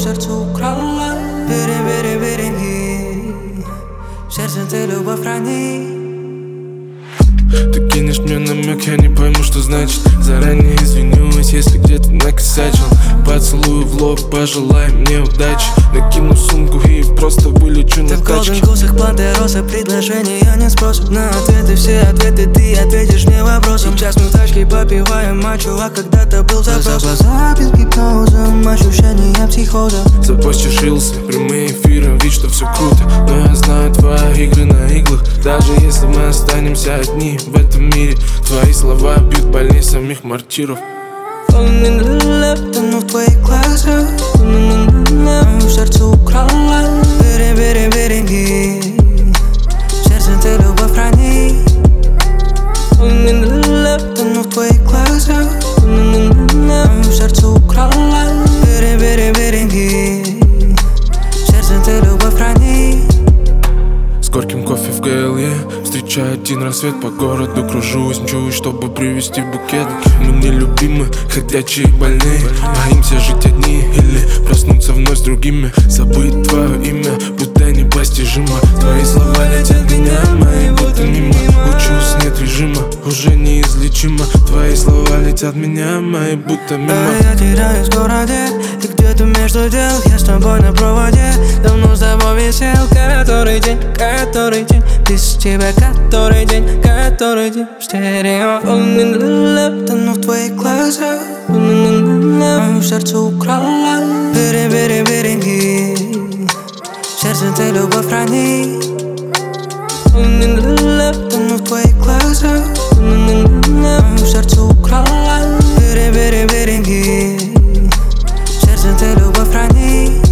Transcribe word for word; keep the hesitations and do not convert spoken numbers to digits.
сердце украла. Бери, бери, береги, в сердце ты любовь храни. Ты кинешь мне намек, я не пойму, что значит. Заранее извинюсь, если где-то накосячил. Поцелую в лоб, пожелай мне удачи. Накину сумку и просто вылечу на тачке. Ты в голден вкусах планты розы, предложения не спросят. На ответы все ответы ты ответишь мне вопросом. Сейчас мы в тачке попиваем мачо, а когда-то был запрос. Глаза без гипнозом, ощущения психоза. Запостишился, прямые эфиры, вид, что все круто. Но я знаю твои игры на иглах. Даже если мы останемся одни в этом мире, твои слова бьют больнее самих мартиров. Falling in love, тону в твоих глазах. Мое сердце украла. Бери, бери, береги, в сердце ты любовь храни. Falling in love, тону в твоих глазах. Мое сердце украла. Бери, бери, береги, в сердце ты любовь храни. С горьким кофе в ГЛЕ встречаю один рассвет, по городу кружусь, мчусь, чтобы привезти букет. Мы нелюбимы, ходячие больные, боимся жить одни или проснуться вновь с другими. Забыть твое имя, будто непостижимо. Твои слова летят меня, мои будто мимо. Учусь, нет режима, уже неизлечимо. Твои слова летят меня, мои будто мимо. А я теряюсь в городе, и где-то между дел я с тобой на проводе. Давно с тобой висел, который день, который день без тебя, который день, который день в стерео. Falling in love, тону в твоих глазах. Мое сердце украла. Бери, бери, береги, в сердце ты любовь храни. Falling in love, тону в твоих глазах. Мое сердце украла. Бери, бери, береги, в сердце ты любовь храни.